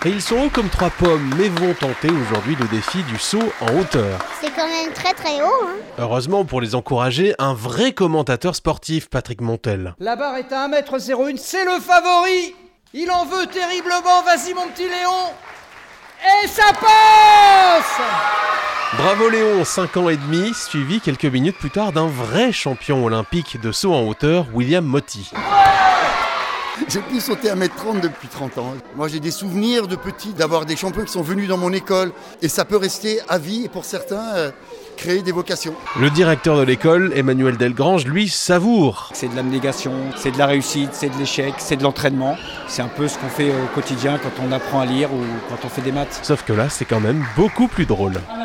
Et ils sont hauts comme 3 pommes, mais vont tenter aujourd'hui le défi du saut en hauteur. C'est quand même très très haut. Heureusement pour les encourager, un vrai commentateur sportif, Patrick Montel. La barre est à 1m01, c'est le favori. Il en veut terriblement, vas-y mon petit Léon. Et ça passe! Bravo Léon, 5 ans et demi, suivi quelques minutes plus tard d'un vrai champion olympique de saut en hauteur, William Moty. J'ai pu sauter 1m30 depuis 30 ans. Moi j'ai des souvenirs de petit, d'avoir des champions qui sont venus dans mon école. Et ça peut rester à vie et pour certains créer des vocations. Le directeur de l'école, Emmanuel Delgrange, lui savoure. C'est de l'abnégation, c'est de la réussite, c'est de l'échec, c'est de l'entraînement. C'est un peu ce qu'on fait au quotidien quand on apprend à lire ou quand on fait des maths. Sauf que là, c'est quand même beaucoup plus drôle.